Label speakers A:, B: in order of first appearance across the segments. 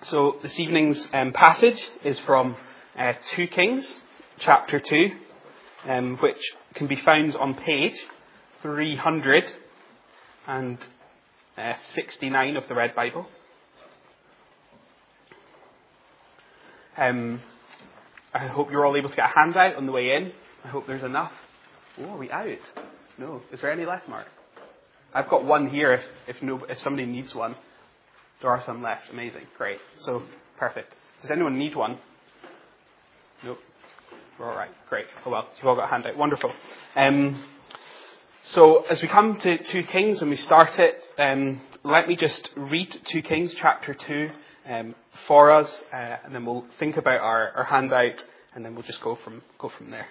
A: So this evening's passage is from 2 Kings, chapter 2, which can be found on page 369 of the Red Bible. I hope you're all able to get a handout on the way in. I hope there's enough. Oh, are we out? No. Is there any left, Mark? I've got one here if somebody needs one. There are some left. Amazing. Great. So, perfect. Does anyone need one? Nope. We're all right. Great. Oh well, you've all got a handout. Wonderful. So, as we come to 2 Kings and we start it, let me just read 2 Kings chapter 2 for us, and then we'll think about our handout, and then we'll just go from there.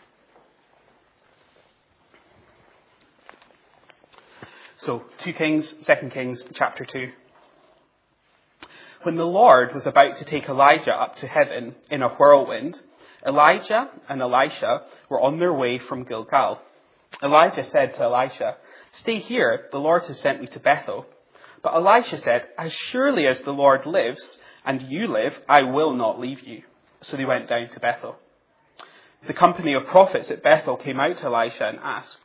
A: So, 2 Kings, 2 Kings chapter 2. When the Lord was about to take Elijah up to heaven in a whirlwind, Elijah and Elisha were on their way from Gilgal. Elijah said to Elisha, "Stay here, the Lord has sent me to Bethel." But Elisha said, "As surely as the Lord lives, and you live, I will not leave you." So they went down to Bethel. The company of prophets at Bethel came out to Elisha and asked,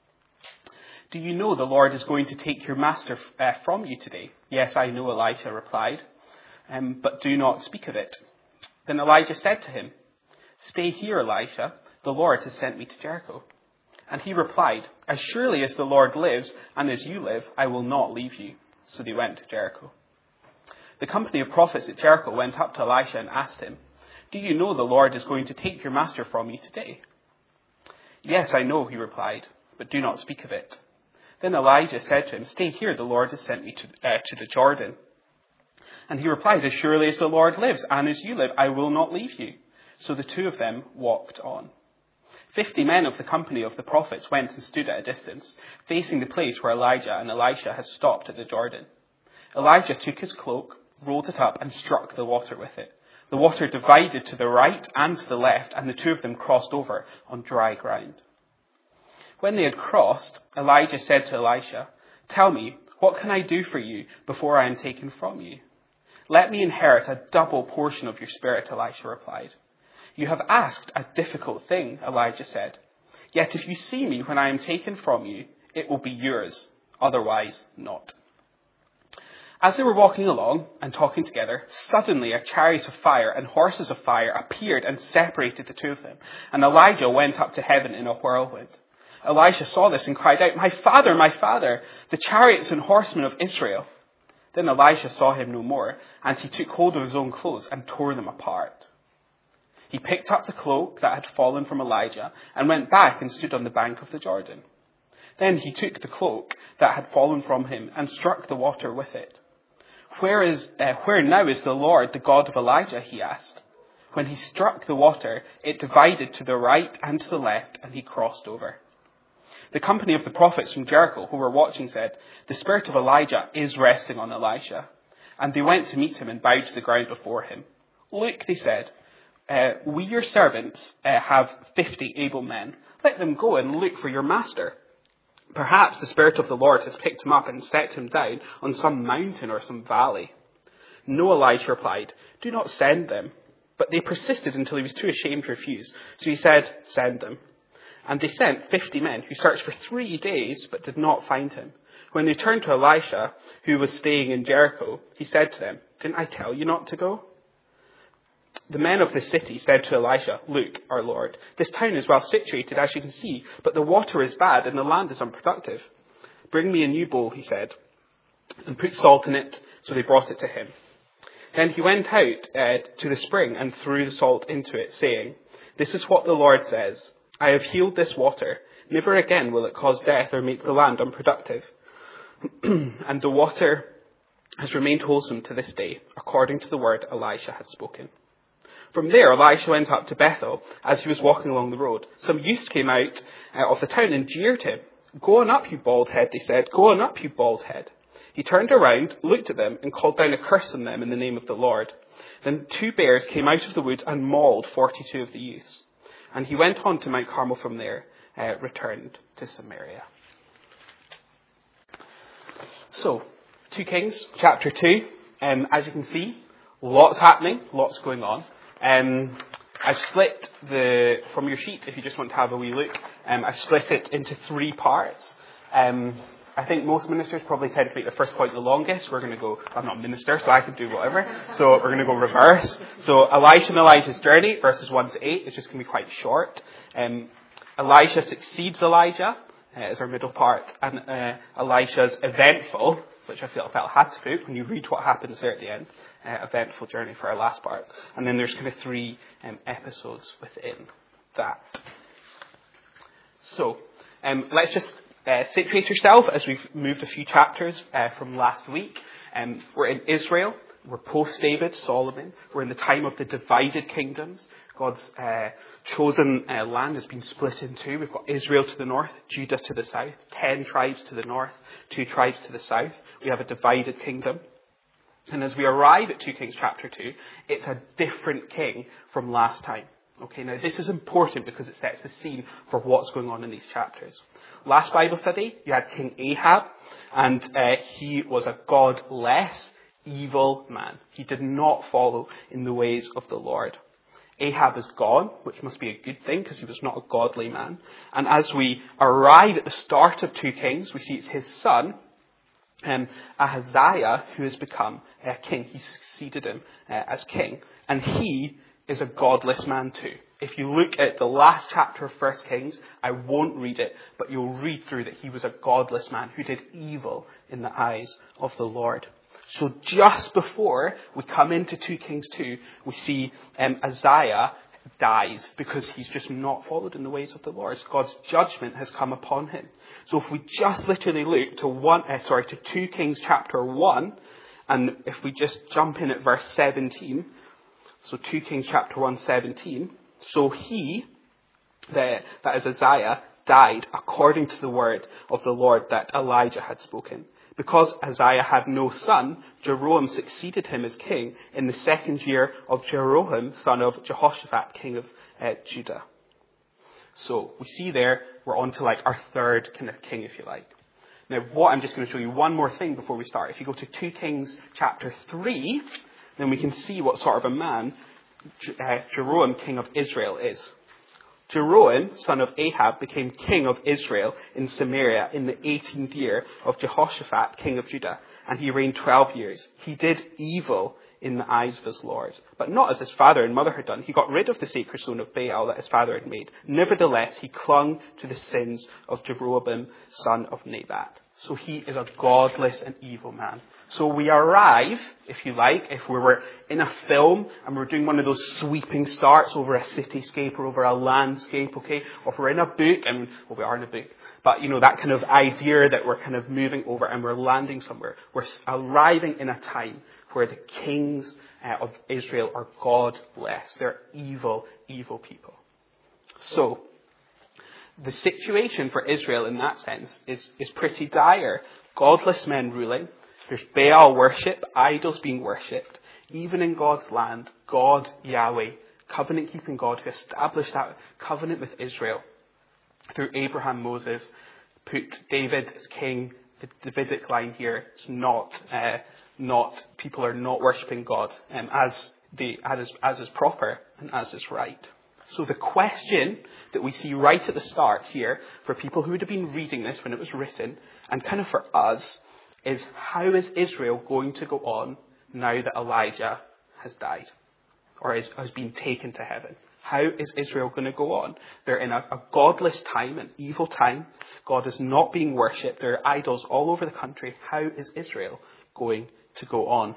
A: "Do you know the Lord is going to take your master from you today?" "Yes, I know," Elisha replied. "But do not speak of it." Then Elijah said to him, "Stay here, Elisha. The Lord has sent me to Jericho." And he replied, "As surely as the Lord lives and as you live, I will not leave you." So they went to Jericho. The company of prophets at Jericho went up to Elisha and asked him, "Do you know the Lord is going to take your master from you today?" "Yes, I know," he replied, "but do not speak of it." Then Elijah said to him, "Stay here, the Lord has sent me to the Jordan." And he replied, "As surely as the Lord lives, and as you live, I will not leave you." So the two of them walked on. 50 men of the company of the prophets went and stood at a distance, facing the place where Elijah and Elisha had stopped at the Jordan. Elijah took his cloak, rolled it up, and struck the water with it. The water divided to the right and to the left, and the two of them crossed over on dry ground. When they had crossed, Elijah said to Elisha, "Tell me, what can I do for you before I am taken from you?" "Let me inherit a double portion of your spirit," Elisha replied. "You have asked a difficult thing," Elijah said. "Yet if you see me when I am taken from you, it will be yours, otherwise not." As they were walking along and talking together, suddenly a chariot of fire and horses of fire appeared and separated the two of them, and Elijah went up to heaven in a whirlwind. Elisha saw this and cried out, my father, the chariots and horsemen of Israel." Then Elisha saw him no more, and he took hold of his own clothes and tore them apart. He picked up the cloak that had fallen from Elijah and went back and stood on the bank of the Jordan. Then he took the cloak that had fallen from him and struck the water with it. Where now is the Lord, the God of Elijah?" he asked. When he struck the water, it divided to the right and to the left, and he crossed over. The company of the prophets from Jericho who were watching said, "The spirit of Elijah is resting on Elisha." And they went to meet him and bowed to the ground before him. "Look," they said, "we your servants have 50 able men. Let them go and look for your master. Perhaps the Spirit of the Lord has picked him up and set him down on some mountain or some valley." "No," Elisha replied, "do not send them." But they persisted until he was too ashamed to refuse. So he said, "Send them." And they sent 50 men who searched for 3 days but did not find him. When they turned to Elisha, who was staying in Jericho, he said to them, "Didn't I tell you not to go?" The men of the city said to Elisha, "Look, our lord, this town is well situated, as you can see, but the water is bad and the land is unproductive." "Bring me a new bowl," he said, "and put salt in it." So they brought it to him. Then he went out to the spring and threw the salt into it, saying, "This is what the Lord says. I have healed this water. Never again will it cause death or make the land unproductive." And the water has remained wholesome to this day, according to the word Elisha had spoken. From there, Elisha went up to Bethel. As he was walking along the road, some youths came out of the town and jeered him. "Go on up, you bald head," they said. "Go on up, you bald head." He turned around, looked at them, and called down a curse on them in the name of the Lord. Then 2 bears came out of the woods and mauled 42 of the youths. And he went on to Mount Carmel from there, returned to Samaria. So, 2 Kings, chapter 2. As you can see Lots happening, lots going on. I've split from your sheet, if you just want to have a wee look, I've split it into 3 parts. I think most ministers probably tend to make the first point the longest. We're going to go, I'm not a minister, so I can do whatever. So we're going to go reverse. So Elisha and Elijah's journey, verses 1 to 8, is just going to be quite short. Elisha succeeds Elijah, is our middle part. And Elisha's eventful, which I felt I had to put when you read what happens there at the end. Eventful journey for our last part. And then there's kind of 3 episodes within that. So, let's just situate yourself as we've moved a few chapters from last week. We're in Israel. We're post-David, Solomon. We're in the time of the divided kingdoms. God's chosen land has been split in 2. We've got Israel to the north, Judah to the south, 10 tribes to the north, 2 tribes to the south. We have a divided kingdom. And as we arrive at 2 Kings chapter 2, it's a different king from last time. Okay, now this is important because it sets the scene for what's going on in these chapters. Last Bible study, you had King Ahab, and he was a godless, evil man. He did not follow in the ways of the Lord. Ahab is gone, which must be a good thing because he was not a godly man. And as we arrive at the start of 2 Kings, we see it's his son, Ahaziah, who has become king. He succeeded him as king. And he is a godless man too. If you look at the last chapter of 1 Kings, I won't read it, but you'll read through that he was a godless man who did evil in the eyes of the Lord. So just before we come into 2 Kings 2, we see Ahaziah dies because he's just not followed in the ways of the Lord. God's judgment has come upon him. So if we just literally look to 2 Kings chapter 1, and if we just jump in at verse 17, so 2 Kings chapter 1, 17, so that is Ahaziah, died according to the word of the Lord that Elijah had spoken. Because Ahaziah had no son, Jeroboam succeeded him as king in the 2nd year of Jeroboam, son of Jehoshaphat, king of Judah. So we see there, we're on to like our 3rd kind of king, if you like. Now, I'm just going to show you one more thing before we start. If you go to 2 Kings chapter 3, then we can see what sort of a man Jeroboam, king of Israel, is. Jeroboam, son of Ahab, became king of Israel in Samaria in the 18th year of Jehoshaphat, king of Judah, and he reigned 12 years. He did evil in the eyes of his Lord, but not as his father and mother had done. He got rid of the sacred stone of Baal that his father had made. Nevertheless, he clung to the sins of Jeroboam, son of Nebat. So he is a godless and evil man. So we arrive, if you like, if we were in a film and we're doing one of those sweeping starts over a cityscape or over a landscape, okay? Or if we're in a book, and well, we are in a book, but you know, that kind of idea that we're kind of moving over and we're landing somewhere. We're arriving in a time where the kings of Israel are godless. They're evil, evil people. So, the situation for Israel in that sense is pretty dire. Godless men ruling. There's Baal worship, idols being worshipped. Even in God's land, God, Yahweh, covenant-keeping God who established that covenant with Israel through Abraham, Moses, put David as king. The Davidic line here is people are not worshipping God as is proper and as is right. So the question that we see right at the start here, for people who would have been reading this when it was written, and kind of for us, is how is Israel going to go on now that Elijah has died? Or has been taken to heaven? How is Israel going to go on? They're in a godless time, an evil time. God is not being worshipped. There are idols all over the country. How is Israel going to go on?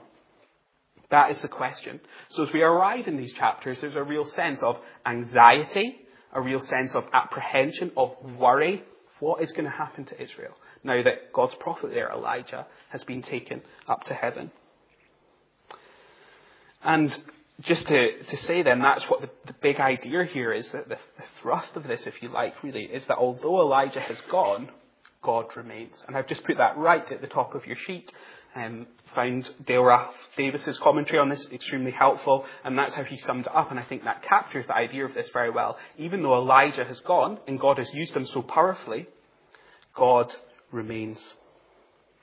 A: That is the question. So as we arrive in these chapters, there's a real sense of anxiety, a real sense of apprehension, of worry. What is going to happen to Israel now that God's prophet there, Elijah, has been taken up to heaven? And just to say then, that's what the big idea here is, that the thrust of this, if you like, really, is that although Elijah has gone, God remains. And I've just put that right at the top of your sheet. Found Dale Ralph Davis's commentary on this extremely helpful, and that's how he summed it up, and I think that captures the idea of this very well. Even though Elijah has gone, and God has used him so powerfully, God remains.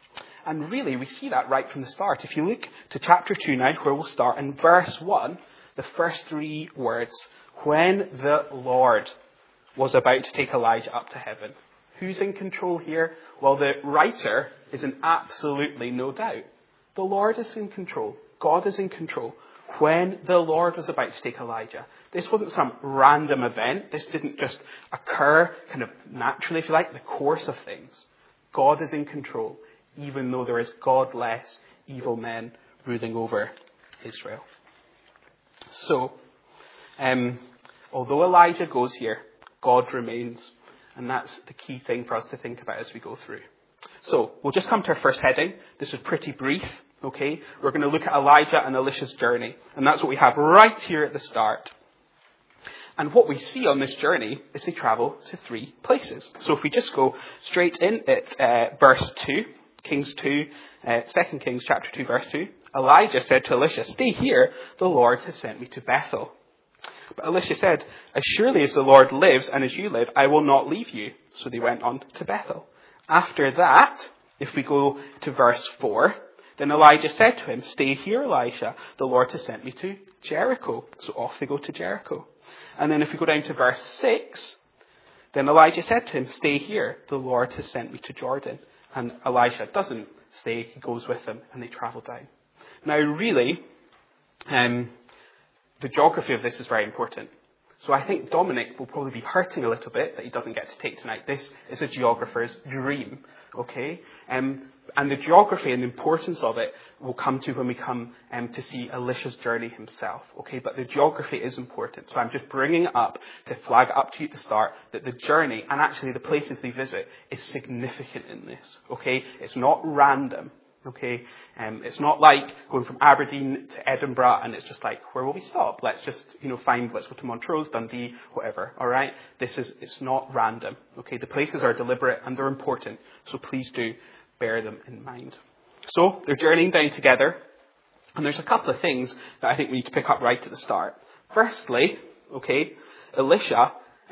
A: And really, we see that right from the start. If you look to chapter 2 now, where we'll start, in verse 1, the first 3 words, when the Lord was about to take Elijah up to heaven. Who's in control here? Well, the writer is in absolutely no doubt. The Lord is in control. God is in control. When the Lord was about to take Elijah. This wasn't some random event. This didn't just occur kind of naturally, if you like, the course of things. God is in control, even though there is godless, evil men ruling over Israel. So, although Elijah goes here, God remains. And that's the key thing for us to think about as we go through. So, we'll just come to our first heading. This is pretty brief, okay? We're going to look at Elijah and Elisha's journey. And that's what we have right here at the start. And what we see on this journey is they travel to 3 places. So if we just go straight in at verse 2, Kings 2, 2 Kings chapter 2, verse 2, Elijah said to Elisha, "Stay here, the Lord has sent me to Bethel." But Elisha said, "As surely as the Lord lives and as you live, I will not leave you." So they went on to Bethel. After that, if we go to verse 4, then Elijah said to him, "Stay here, Elisha, the Lord has sent me to Jericho." So off they go to Jericho. And then if we go down to verse 6, then Elijah said to him, "Stay here, the Lord has sent me to Jordan." And Elisha doesn't stay, he goes with them, and they travel down. Now really, the geography of this is very important. So I think Dominic will probably be hurting a little bit that he doesn't get to take tonight. This is a geographer's dream, okay? And the geography and the importance of it will come to when we come to see Elisha's journey himself, okay? But the geography is important. So I'm just bringing it up to flag it up to you at the start that the journey and actually the places they visit is significant in this, okay? It's not random. Okay, it's not like going from Aberdeen to Edinburgh and it's just like, where will we stop? Let's just, find, let's go to Montrose, Dundee, whatever, alright? It's not random, okay? The places are deliberate and they're important, so please do bear them in mind. So, they're journeying down together, and there's a couple of things that I think we need to pick up right at the start. Firstly, okay, Elijah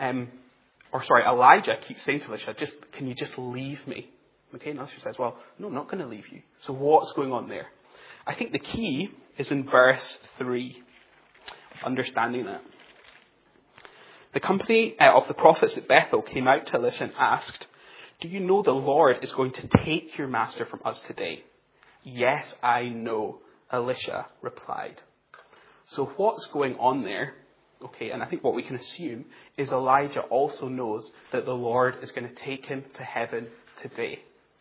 A: keeps saying to Elisha, can you just leave me? Okay, and Elisha says, well, no, I'm not going to leave you. So what's going on there? I think the key is in verse 3. Understanding that. The company of the prophets at Bethel came out to Elisha and asked, "Do you know the Lord is going to take your master from us today?" "Yes, I know," Elisha replied. So what's going on there? Okay, and I think what we can assume is Elijah also knows that the Lord is going to take him to heaven today.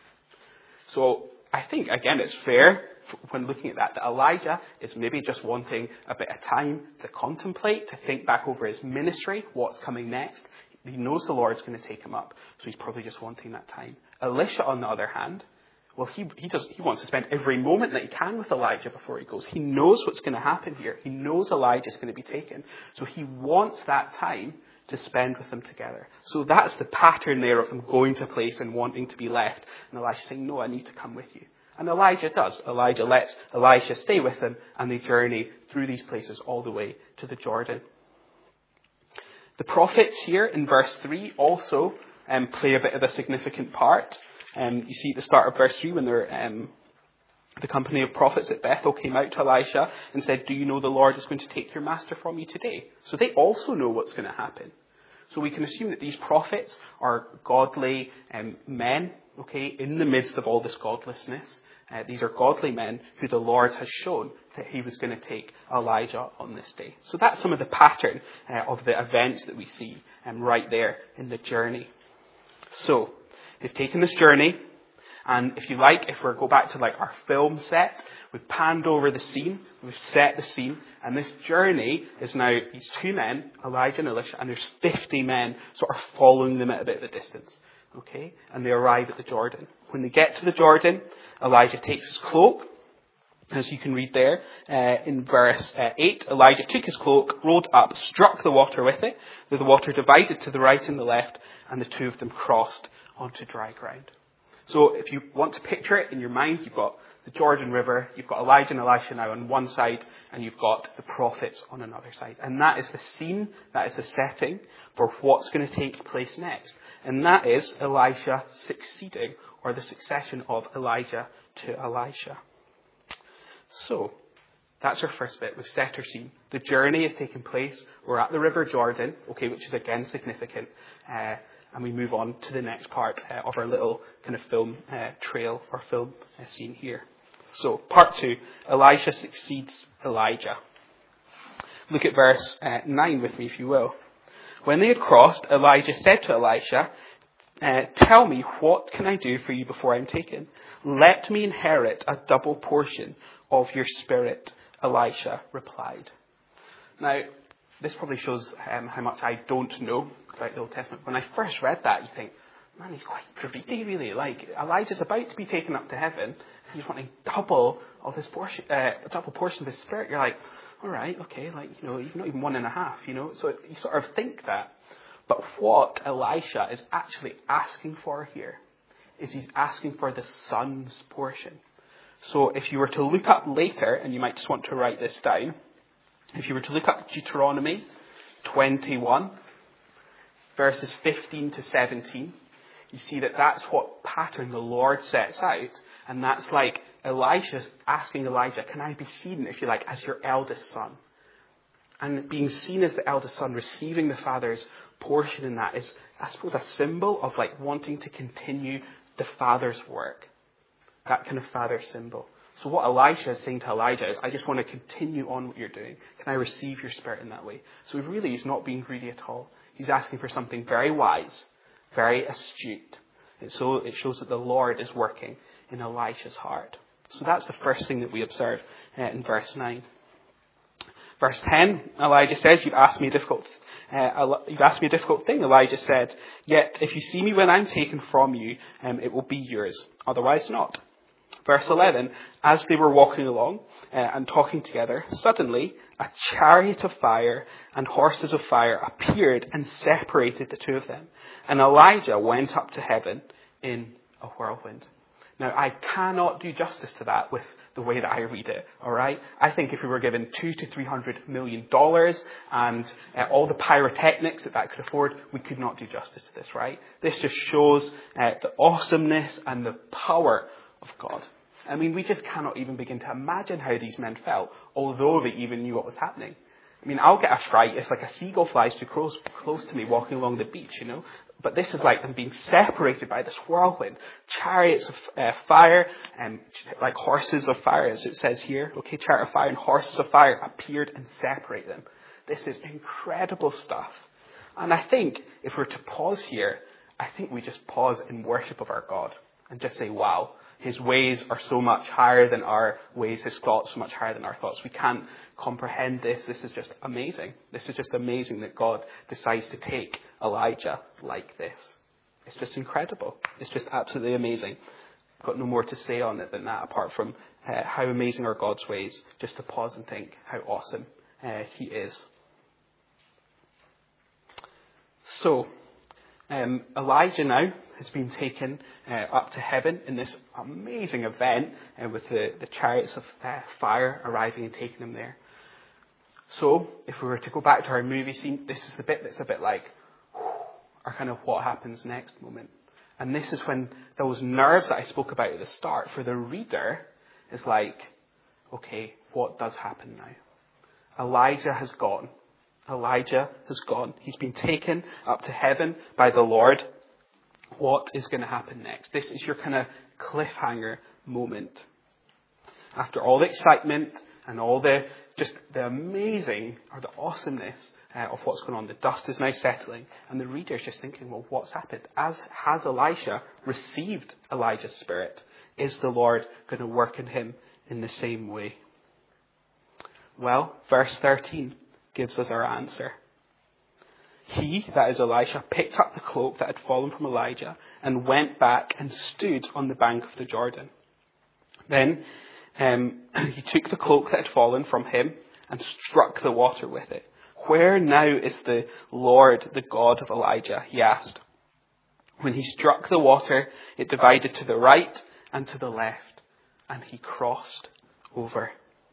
A: So I think, again, it's fair when looking at that Elijah is maybe just wanting a bit of time to contemplate, to think back over his ministry, what's coming next. He knows the Lord's going to take him up, so he's probably just wanting that time. Elisha, on the other hand, well, he wants to spend every moment that he can with Elijah before he goes. He knows what's going to happen here. He knows Elijah's going to be taken. So he wants that time to spend with them together. So that's the pattern there of them going to a place and wanting to be left. And Elisha saying, "No, I need to come with you." And Elijah does. Elijah lets Elisha stay with them, and they journey through these places all the way to the Jordan. The prophets here in verse 3 also play a bit of a significant part. You see at the start of verse 3 when the company of prophets at Bethel came out to Elisha and said, "Do you know the Lord is going to take your master from you today?" So they also know what's going to happen. So we can assume that these prophets are godly men, okay, in the midst of all this godlessness. These are godly men who the Lord has shown that he was going to take Elijah on this day. So that's some of the pattern of the events that we see right there in the journey. So they've taken this journey. And if you like, if we go back to like our film set, we've panned over the scene, we've set the scene, and this journey is now these 2 men, Elijah and Elisha, and there's 50 men sort of following them at a bit of a distance. Okay? And they arrive at the Jordan. When they get to the Jordan, Elijah takes his cloak, as you can read there, in verse 8, Elijah took his cloak, rolled up, struck the water with it, the water divided to the right and the left, and the 2 of them crossed onto dry ground. So if you want to picture it in your mind, you've got the Jordan River, you've got Elijah and Elisha now on one side, and you've got the prophets on another side. And that is the scene, that is the setting for what's going to take place next. And that is Elisha succeeding or the succession of Elijah to Elisha. So, that's our first bit. We've set our scene. The journey is taking place. We're at the River Jordan, okay, which is again significant. And we move on to the next part of our little kind of film trail or film scene here. So, part 2, Elisha succeeds Elijah. Look at verse 9 with me, if you will. When they had crossed, Elijah said to Elisha, tell me, what can I do for you before I'm taken? Let me inherit a double portion of your spirit, Elisha replied. Now, this probably shows how much I don't know about the Old Testament. When I first read that, you think, man, he's quite privy, really. Like, Elijah's about to be taken up to heaven, and he's wanting double of his portion, a double portion of his spirit. You're like, all right, okay, like, you've not even 1.5, So you sort of think that. But what Elisha is actually asking for here is he's asking for the son's portion. So if you were to look up later, and you might just want to write this down, if you were to look up Deuteronomy 21, verses 15 to 17, you see that that's what pattern the Lord sets out. And that's like Elisha's asking Elijah, can I be seen, if you like, as your eldest son? And being seen as the eldest son, receiving the father's portion in that is, I suppose, a symbol of like wanting to continue the father's work. That kind of father symbol. So what Elisha is saying to Elijah is, I just want to continue on what you're doing. Can I receive your spirit in that way? So really, he's not being greedy at all. He's asking for something very wise, very astute. And so it shows that the Lord is working in Elisha's heart. So that's the first thing that we observe in verse 9. Verse 10, Elijah says, you've asked me a difficult thing. Elijah said, yet if you see me when I'm taken from you, it will be yours. Otherwise not. Verse 11, as they were walking along and talking together, suddenly a chariot of fire and horses of fire appeared and separated the two of them. And Elijah went up to heaven in a whirlwind. Now, I cannot do justice to that with the way that I read it, all right? I think if we were given $200 to $300 million and all the pyrotechnics that could afford, we could not do justice to this, right? This just shows the awesomeness and the power of God. I mean, we just cannot even begin to imagine how these men felt, although they even knew what was happening. I mean, I'll get a fright if like a seagull flies too close to me walking along the beach, But this is like them being separated by this whirlwind. Chariots of fire and like horses of fire, as it says here. Okay, chariot of fire and horses of fire appeared and separate them. This is incredible stuff. And I think if we're to pause here, I think we just pause in worship of our God and just say, wow, his ways are so much higher than our ways, his thoughts so much higher than our thoughts. We can't comprehend this. This is just amazing. This is just amazing that God decides to take Elijah like this. It's just incredible. It's just absolutely amazing. I've got no more to say on it than that, apart from how amazing are God's ways, just to pause and think how awesome he is. So, Elijah now has been taken up to heaven in this amazing event with the chariots of fire arriving and taking him there. So, if we were to go back to our movie scene, this is the bit that's a bit like our kind of what happens next moment. And this is when those nerves that I spoke about at the start for the reader is like, okay, what does happen now? Elijah has gone. Elijah has gone. He's been taken up to heaven by the Lord. What is going to happen next? This is your kind of cliffhanger moment. After all the excitement and all the amazing or the awesomeness of what's going on, the dust is now settling, and the reader is just thinking, well, what's happened? Has Elisha received Elijah's spirit? Is the Lord going to work in him in the same way? Well, verse 13 gives us our answer. He, that is Elisha, picked up the cloak that had fallen from Elijah and went back and stood on the bank of the Jordan. Then he took the cloak that had fallen from him and struck the water with it. Where now is the Lord, the God of Elijah? He asked. When he struck the water, it divided to the right and to the left, and he crossed over.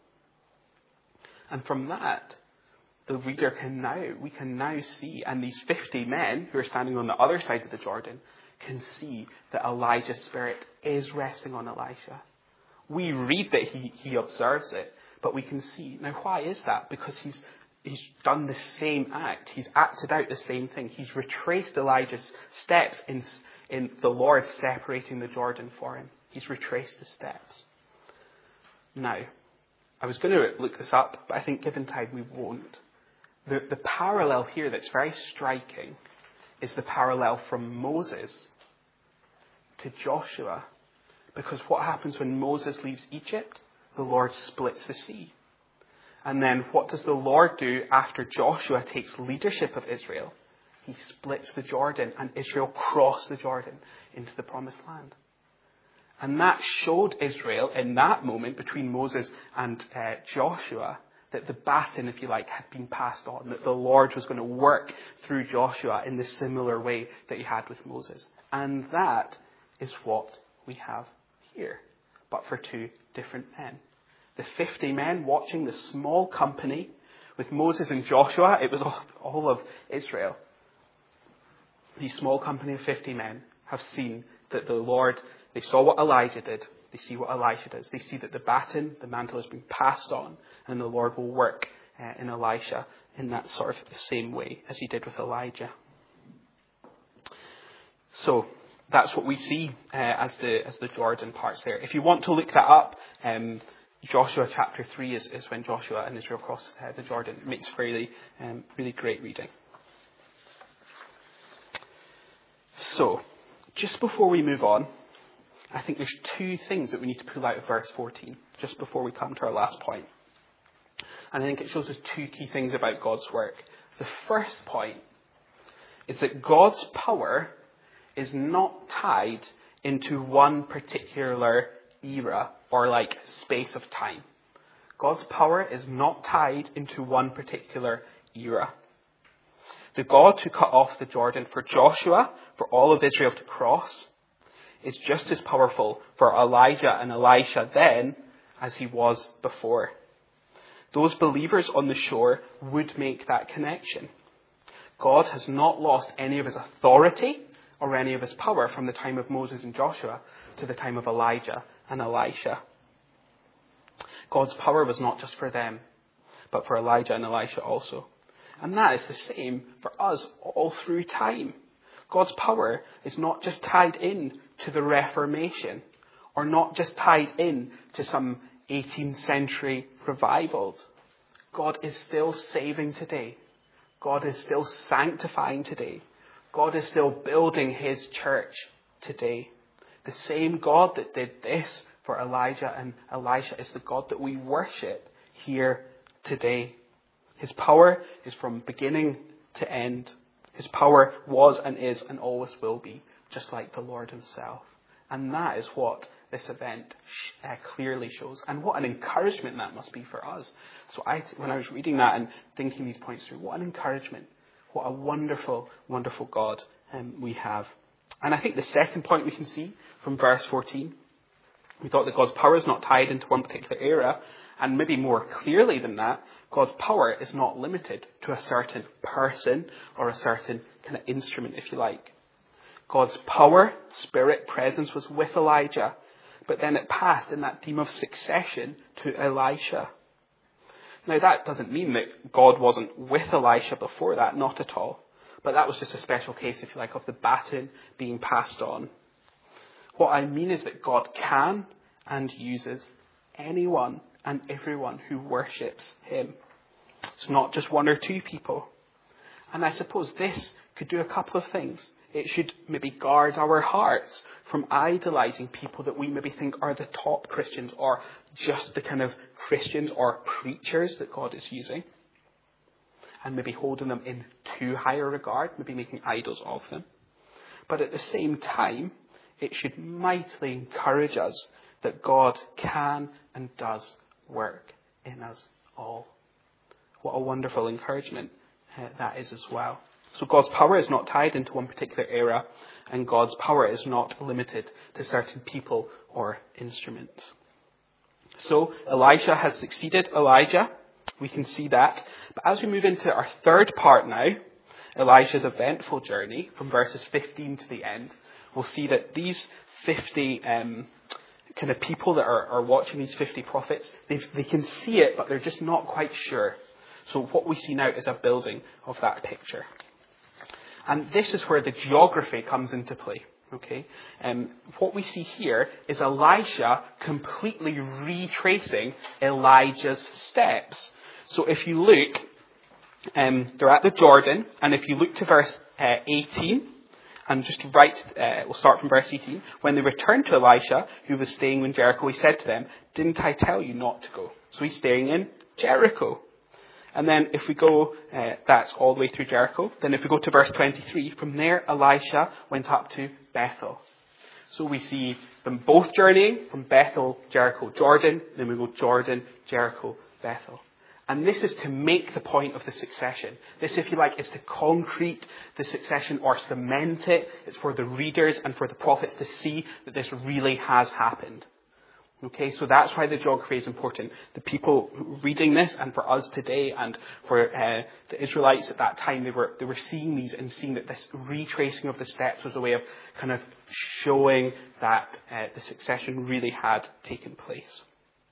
A: And from that, the reader we can now see, and these 50 men who are standing on the other side of the Jordan can see that Elijah's spirit is resting on Elisha. We read that he observes it, but we can see. Now, why is that? Because he's done the same act. He's acted out the same thing. He's retraced Elijah's steps in the Lord separating the Jordan for him. He's retraced the steps. Now, I was going to look this up, but I think given time we won't. The parallel here that's very striking is the parallel from Moses to Joshua. Because what happens when Moses leaves Egypt? The Lord splits the sea. And then what does the Lord do after Joshua takes leadership of Israel? He splits the Jordan, and Israel crossed the Jordan into the promised land. And that showed Israel in that moment between Moses and Joshua that the baton, if you like, had been passed on, that the Lord was going to work through Joshua in the similar way that he had with Moses. And that is what we have here, but for two different men. The 50 men watching the small company with Moses and Joshua, it was all of Israel. The small company of 50 men have seen that the Lord, they saw what Elijah did. They see what Elisha does. They see that the baton, the mantle has been passed on, and the Lord will work in Elisha in that sort of the same way as he did with Elijah. So that's what we see as the Jordan parts there. If you want to look that up, Joshua chapter 3 is when Joshua and Israel cross the Jordan. It makes really great reading. So, just before we move on, I think there's two things that we need to pull out of verse 14, just before we come to our last point. And I think it shows us two key things about God's work. The first point is that God's power is not tied into one particular era or like space of time. God's power is not tied into one particular era. The God who cut off the Jordan for Joshua, for all of Israel to cross, is just as powerful for Elijah and Elisha then as he was before. Those believers on the shore would make that connection. God has not lost any of his authority or any of his power from the time of Moses and Joshua to the time of Elijah and Elisha. God's power was not just for them, but for Elijah and Elisha also. And that is the same for us all through time. God's power is not just tied in to the Reformation, or not just tied in to some 18th century revivals. God is still saving today. God is still sanctifying today. God is still building his church today. The same God that did this for Elijah and Elisha is the God that we worship here today. His power is from beginning to end. His power was and is and always will be, just like the Lord himself. And that is what this event clearly shows. And what an encouragement that must be for us. So when I was reading that and thinking these points through, what an encouragement. What a wonderful, wonderful God we have. And I think the second point we can see from verse 14, we thought that God's power is not tied into one particular era. And maybe more clearly than that, God's power is not limited to a certain person or a certain kind of instrument, if you like. God's power, spirit, presence was with Elijah, but then it passed in that theme of succession to Elisha. Now that doesn't mean that God wasn't with Elisha before that, not at all. But that was just a special case, if you like, of the baton being passed on. What I mean is that God can and uses anyone and everyone who worships him. It's not just one or two people. And I suppose this could do a couple of things. It should maybe guard our hearts from idolizing people that we maybe think are the top Christians or just the kind of Christians or preachers that God is using. And maybe holding them in too high a regard, maybe making idols of them. But at the same time, it should mightily encourage us that God can and does work in us all. What a wonderful encouragement that is as well. So God's power is not tied into one particular era, and God's power is not limited to certain people or instruments. So Elisha has succeeded Elijah. We can see that. But as we move into our third part now, Elisha's eventful journey, from verses 15 to the end, we'll see that these 50 kind of people that are watching these 50 prophets, they can see it, but they're just not quite sure. So what we see now is a building of that picture. And this is where the geography comes into play. Okay, what we see here is Elisha completely retracing Elijah's steps. So if you look, they're at the Jordan, and if you look to verse 18, and just we'll start from verse 18. When they returned to Elisha, who was staying in Jericho, he said to them, "Didn't I tell you not to go?" So he's staying in Jericho. And then if we go, that's all the way through Jericho. Then if we go to verse 23, from there Elisha went up to Bethel. So we see them both journeying from Bethel, Jericho, Jordan. Then we go Jordan, Jericho, Bethel. And this is to make the point of the succession. This, if you like, is to concrete the succession or cement it. It's for the readers and for the prophets to see that this really has happened. Okay, so that's why the geography is important. The people reading this, and for us today, and for the Israelites at that time, they were seeing these and seeing that this retracing of the steps was a way of kind of showing that the succession really had taken place.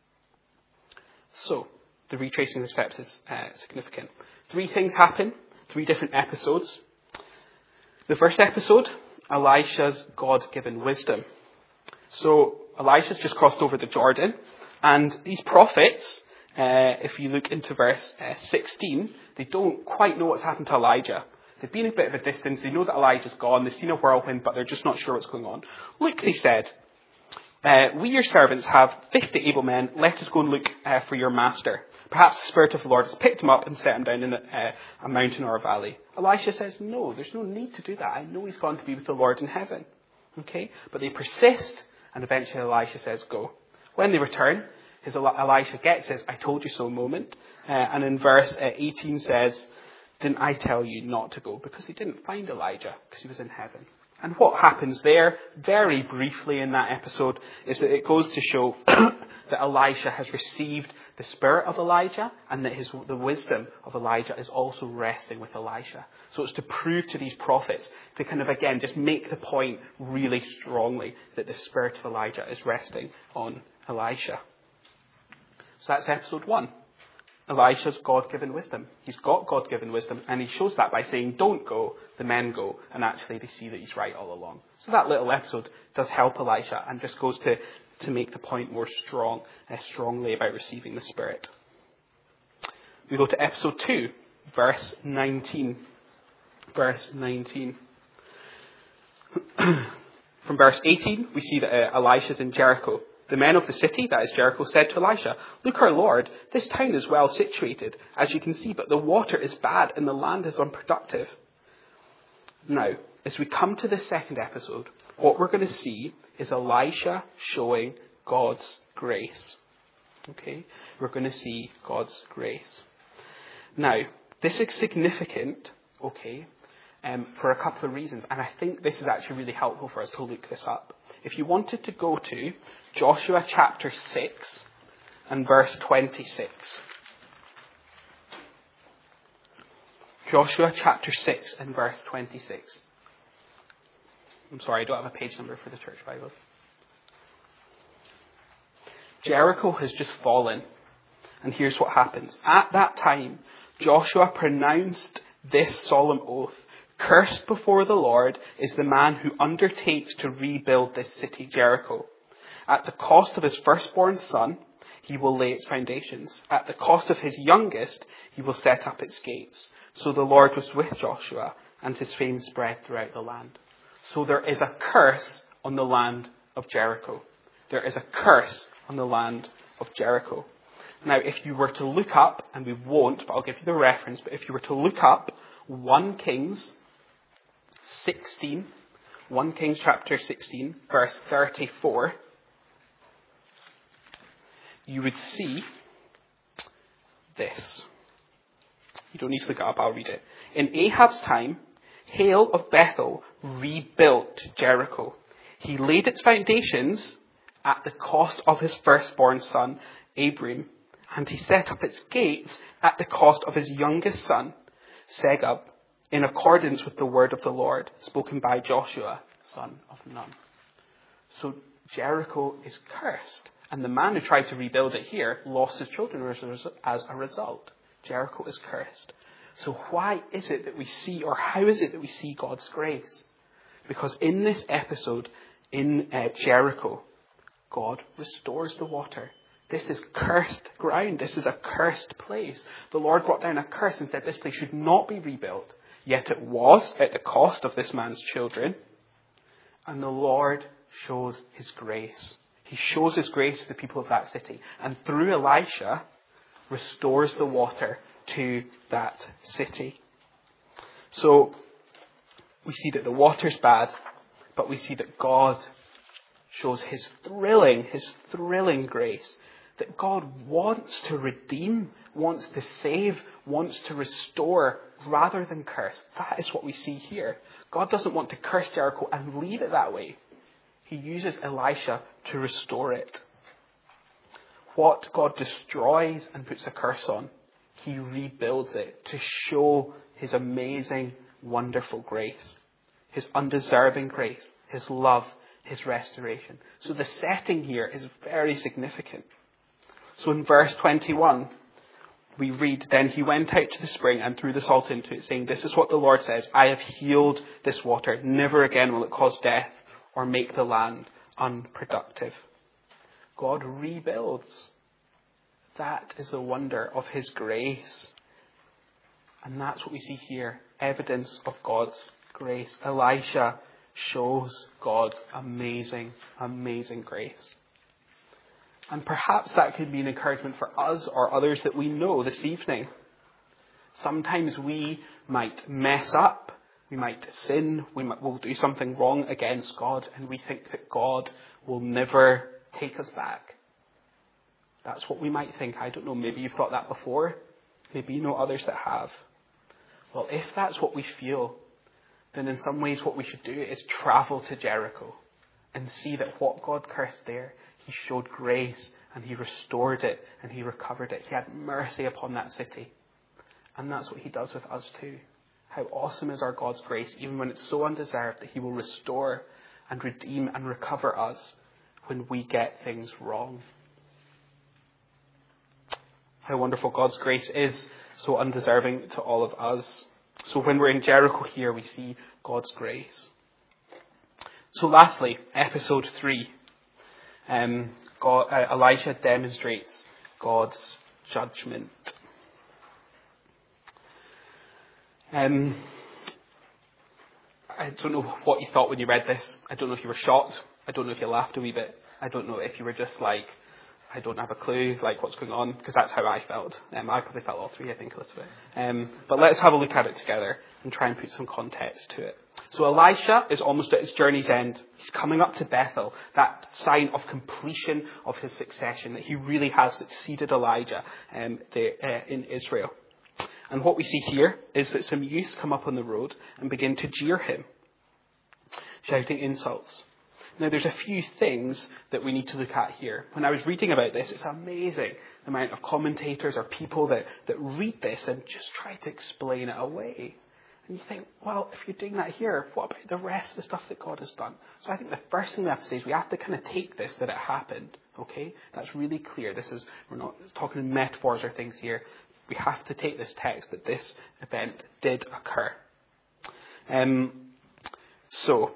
A: So, the retracing of the steps is significant. 3 things happen, 3 different episodes. The first episode, Elisha's God-given wisdom. So, Elisha's just crossed over the Jordan, and these prophets, if you look into verse 16, they don't quite know what's happened to Elijah. They've been a bit of a distance, they know that Elijah's gone, they've seen a whirlwind, but they're just not sure what's going on. Look, they said, "We, your servants, have 50 able men, let us go and look for your master. Perhaps the Spirit of the Lord has picked him up and set him down in a mountain or a valley." Elisha says, "No, there's no need to do that. I know he's gone to be with the Lord in heaven." Okay, but they persist. And eventually Elisha says, "Go." When they return, Elisha gets his "I told you so" moment. And in verse 18 says, "Didn't I tell you not to go?" Because they didn't find Elijah, because he was in heaven. And what happens there, very briefly in that episode, is that it goes to show that Elisha has received the spirit of Elijah, and that the wisdom of Elijah is also resting with Elisha. So it's to prove to these prophets, to kind of again just make the point really strongly that the spirit of Elijah is resting on Elisha. So that's episode 1. Elisha's God-given wisdom. He's got God-given wisdom, and he shows that by saying, "Don't go," the men go, and actually they see that he's right all along. So that little episode does help Elisha, and just goes to make the point more strongly about receiving the Spirit. We go to episode 2, verse 19. Verse 19. From verse 18, we see that Elisha's in Jericho. The men of the city, that is Jericho, said to Elisha, "Look, our Lord, this town is well situated, as you can see, but the water is bad and the land is unproductive." Now, as we come to the second episode, what we're going to see is Elisha showing God's grace. Okay? We're going to see God's grace. Now, this is significant, okay, for a couple of reasons. And I think this is actually really helpful for us to look this up. If you wanted to go to Joshua chapter 6 and verse 26. Joshua chapter 6 and verse 26. I'm sorry, I don't have a page number for the church Bibles. Jericho has just fallen. And here's what happens. At that time, Joshua pronounced this solemn oath: "Cursed before the Lord is the man who undertakes to rebuild this city, Jericho. At the cost of his firstborn son, he will lay its foundations. At the cost of his youngest, he will set up its gates." So the Lord was with Joshua, and his fame spread throughout the land. So there is a curse on the land of Jericho. There is a curse on the land of Jericho. Now, if you were to look up, and we won't, but I'll give you the reference, but if you were to look up 1 Kings 16, 1 Kings chapter 16, verse 34, you would see this. You don't need to look it up, I'll read it. "In Ahab's time, Hail of Bethel rebuilt Jericho. He laid its foundations at the cost of his firstborn son, Abram, and he set up its gates at the cost of his youngest son, Segub, in accordance with the word of the Lord, spoken by Joshua, son of Nun. So Jericho is cursed. And the man who tried to rebuild it here lost his children as a result. Jericho is cursed. So why is it that we see, or how is it that we see God's grace? Because in this episode, in Jericho, God restores the water. This is cursed ground. This is a cursed place. The Lord brought down a curse and said this place should not be rebuilt. Yet it was at the cost of this man's children. And the Lord shows his grace. He shows his grace to the people of that city. And through Elisha, restores the water to that city. So we see that the water's bad, but we see that God shows his thrilling grace. That God wants to redeem, wants to save, wants to restore rather than curse. That is what we see here. God doesn't want to curse Jericho and leave it that way. He uses Elisha to restore it. What God destroys and puts a curse on, he rebuilds it to show his amazing, wonderful grace. His undeserving grace, his love, his restoration. So the setting here is very significant. So in verse 21, we read, "Then he went out to the spring and threw the salt into it, saying, 'This is what the Lord says, I have healed this water. Never again will it cause death or make the land unproductive.'" God rebuilds. That is the wonder of his grace. And that's what we see here. Evidence of God's grace. Elisha shows God's amazing, amazing grace. And perhaps that could be an encouragement for us or others that we know this evening. Sometimes we might mess up. We might sin. We'll do something wrong against God. And we think that God will never take us back. That's what we might think. I don't know. Maybe you've thought that before. Maybe you know others that have. Well, if that's what we feel, then in some ways what we should do is travel to Jericho and see that what God cursed there, he showed grace and he restored it and he recovered it. He had mercy upon that city. And that's what he does with us too. How awesome is our God's grace, even when it's so undeserved, that he will restore and redeem and recover us when we get things wrong. How wonderful God's grace is, so undeserving to all of us. So when we're in Jericho here, we see God's grace. So lastly, episode 3. Elisha demonstrates God's judgment. I don't know what you thought when you read this. I don't know if you were shocked. I don't know if you laughed a wee bit. I don't know if you were just like, I don't have a clue, like what's going on, because that's how I felt. I probably felt all three, I think, a little bit. But let's have a look at it together and try and put some context to it. So Elisha is almost at his journey's end. He's coming up to Bethel, that sign of completion of his succession, that he really has succeeded Elijah in Israel. And what we see here is that some youths come up on the road and begin to jeer him, shouting insults. Now, there's a few things that we need to look at here. When I was reading about this, it's amazing the amount of commentators or people that read this and just try to explain it away. And you think, well, if you're doing that here, what about the rest of the stuff that God has done? So I think the first thing we have to say is we have to kind of take this, that it happened. Okay? That's really clear. We're not talking in metaphors or things here. We have to take this text that this event did occur. So,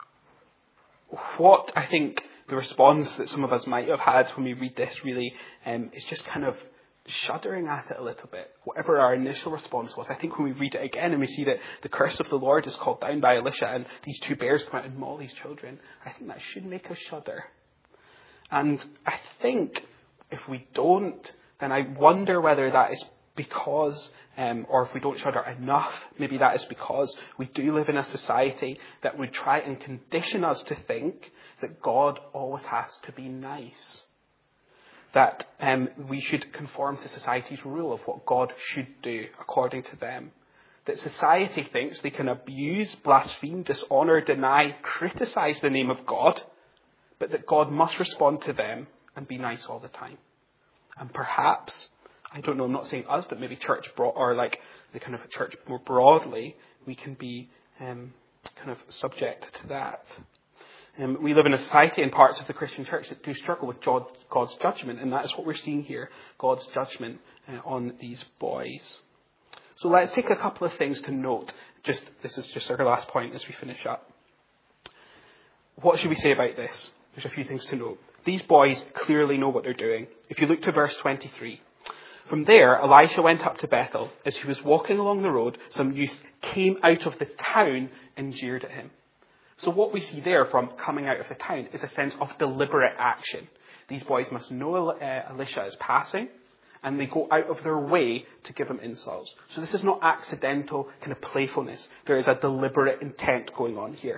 A: what I think the response that some of us might have had when we read this really is just kind of shuddering at it a little bit. Whatever our initial response was, I think when we read it again and we see that the curse of the Lord is called down by Elisha and these two bears come out and maul these children, I think that should make us shudder. And I think if we don't, then I wonder whether that is because, or if we don't shudder enough, maybe that is because we do live in a society that would try and condition us to think that God always has to be nice. That we should conform to society's rule of what God should do according to them. That society thinks they can abuse, blaspheme, dishonour, deny, criticise the name of God, but that God must respond to them and be nice all the time. And perhaps, I don't know, I'm not saying us, but maybe church or like the kind of church more broadly, we can be kind of subject to that. We live in a society and parts of the Christian church that do struggle with God's judgment, and that is what we're seeing here, God's judgment on these boys. So let's take a couple of things to note. This is just our last point as we finish up. What should we say about this? There's a few things to note. These boys clearly know what they're doing. If you look to verse 23. From there, Elisha went up to Bethel. As he was walking along the road, some youth came out of the town and jeered at him. So what we see there from coming out of the town is a sense of deliberate action. These boys must know Elisha is passing, and they go out of their way to give him insults. So this is not accidental kind of playfulness. There is a deliberate intent going on here.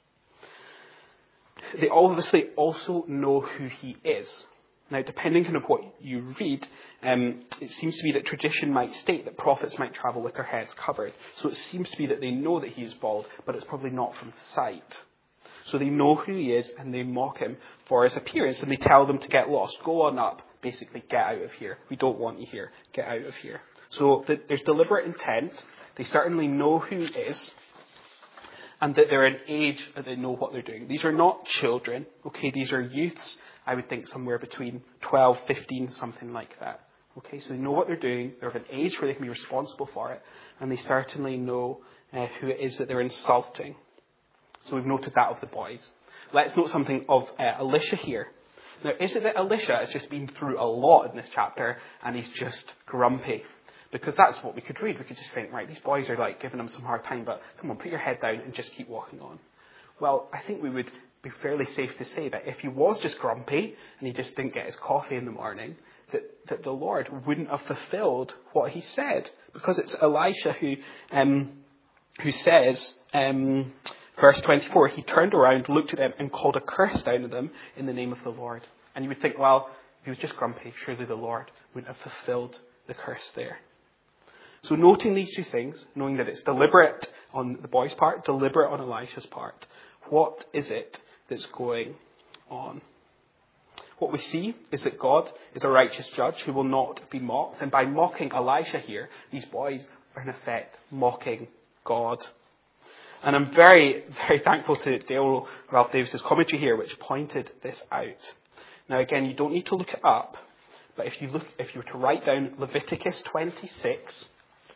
A: They obviously also know who he is. Now, depending on what you read, it seems to be that tradition might state that prophets might travel with their heads covered. So it seems to be that they know that he is bald, but it's probably not from sight. So they know who he is, and they mock him for his appearance, and they tell them to get lost. Go on up. Basically, get out of here. We don't want you here. Get out of here. So there's deliberate intent. They certainly know who he is, and that they're an age that they know what they're doing. These are not children. Okay, these are youths. I would think somewhere between 12, 15, something like that. Okay, so they know what they're doing. They're of an age where they can be responsible for it. And they certainly know who it is that they're insulting. So we've noted that of the boys. Let's note something of Elisha here. Now, is it that Elisha has just been through a lot in this chapter and he's just grumpy? Because that's what we could read. We could just think, right, these boys are like giving him some hard time, but come on, put your head down and just keep walking on. Well, I think we would be fairly safe to say that if he was just grumpy and he just didn't get his coffee in the morning, that the Lord wouldn't have fulfilled what he said. Because it's Elisha who says, verse 24, he turned around, looked at them and called a curse down on them in the name of the Lord. And you would think, well, if he was just grumpy, surely the Lord wouldn't have fulfilled the curse there. So noting these two things, knowing that it's deliberate on the boy's part, deliberate on Elisha's part, what is it that's going on? What we see is that God is a righteous judge who will not be mocked. And by mocking Elisha here, these boys are in effect mocking God. And I'm very, very thankful to Dale Ralph Davis's commentary here, which pointed this out. Now again, you don't need to look it up, but if you were to write down Leviticus 26,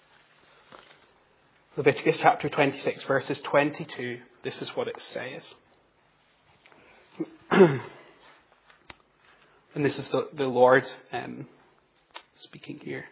A: Leviticus chapter 26, verses 22, this is what it says. And this is the Lord speaking here.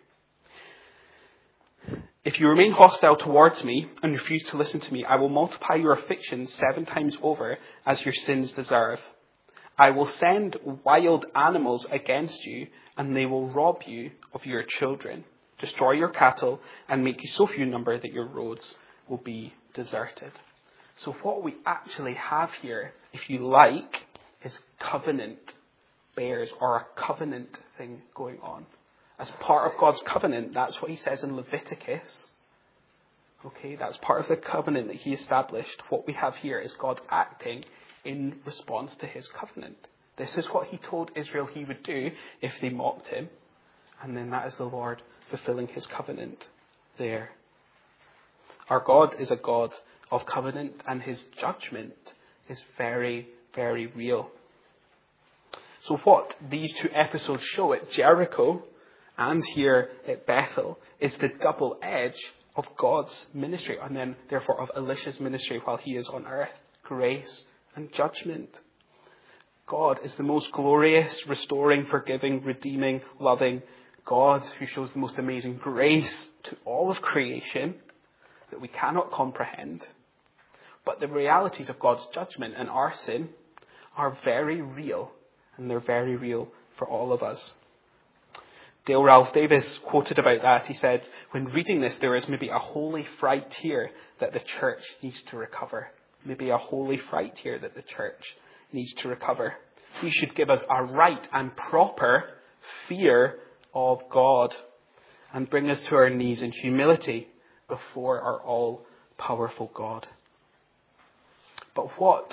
A: If you remain hostile towards me and refuse to listen to me, I will multiply your afflictions 7 times over as your sins deserve. I will send wild animals against you, and they will rob you of your children, destroy your cattle, and make you so few in number that your roads will be deserted. So what we actually have here, if you like, is covenant bears, or a covenant thing going on. As part of God's covenant, that's what he says in Leviticus. Okay, that's part of the covenant that he established. What we have here is God acting in response to his covenant. This is what he told Israel he would do if they mocked him. And then that is the Lord fulfilling his covenant there. Our God is a God of covenant, and his judgment is very, very real. So what these two episodes show at Jericho and here at Bethel is the double edge of God's ministry, and then therefore of Elisha's ministry while he is on earth. Grace and judgment. God is the most glorious, restoring, forgiving, redeeming, loving God who shows the most amazing grace to all of creation that we cannot comprehend. But the realities of God's judgment and our sin are very real, and they're very real for all of us. Dale Ralph Davis quoted about that. He said, when reading this, there is maybe a holy fright here that the church needs to recover. Maybe a holy fright here that the church needs to recover. He should give us a right and proper fear of God and bring us to our knees in humility before our all-powerful God. But what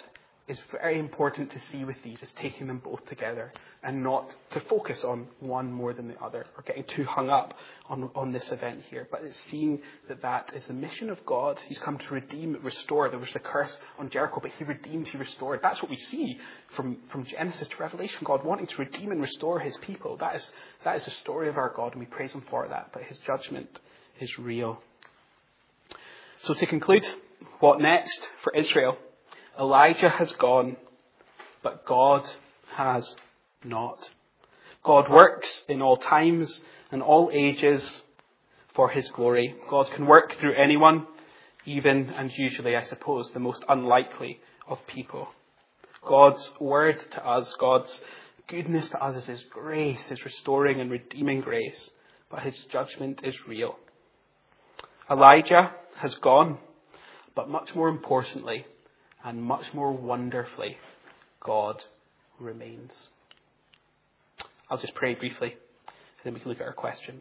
A: is very important to see with these is taking them both together and not to focus on one more than the other or getting too hung up on this event here. But it's seeing that is the mission of God. He's come to redeem, restore. There was the curse on Jericho, but he redeemed, he restored. That's what we see from Genesis to Revelation, God wanting to redeem and restore his people. That is the story of our God, and we praise him for that. But his judgment is real. So to conclude, what next for Israel? Elijah has gone, but God has not. God works in all times and all ages for his glory. God can work through anyone, even and usually, I suppose, the most unlikely of people. God's word to us, God's goodness to us is his grace, his restoring and redeeming grace, but his judgment is real. Elijah has gone, but much more importantly, and much more wonderfully, God remains. I'll just pray briefly, and then we can look at our questions.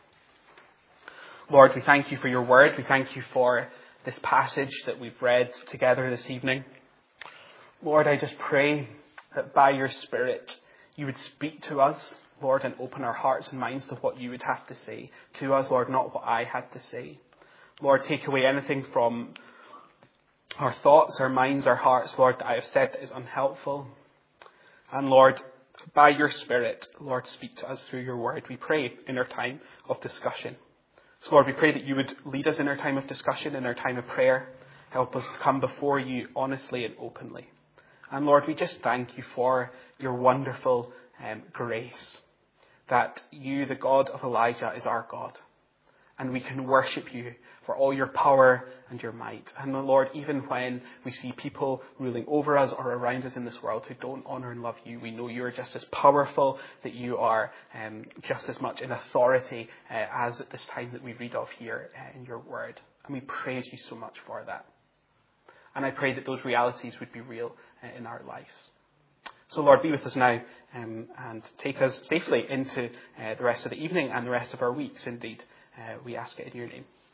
A: Lord, we thank you for your word. We thank you for this passage that we've read together this evening. Lord, I just pray that by your Spirit, you would speak to us, Lord, and open our hearts and minds to what you would have to say to us, Lord, not what I had to say. Lord, take away anything from our thoughts, our minds, our hearts, Lord, that I have said that is unhelpful. And Lord, by your Spirit, Lord, speak to us through your word. We pray in our time of discussion. So Lord, we pray that you would lead us in our time of discussion, in our time of prayer. Help us to come before you honestly and openly. And Lord, we just thank you for your wonderful grace. That you, the God of Elijah, is our God. And we can worship you for all your power and your might. And Lord, even when we see people ruling over us or around us in this world who don't honour and love you, we know you are just as powerful, that you are just as much in authority as at this time that we read of here in your word. And we praise you so much for that. And I pray that those realities would be real in our lives. So Lord, be with us now and take us safely into the rest of the evening and the rest of our weeks indeed. We ask it in your name.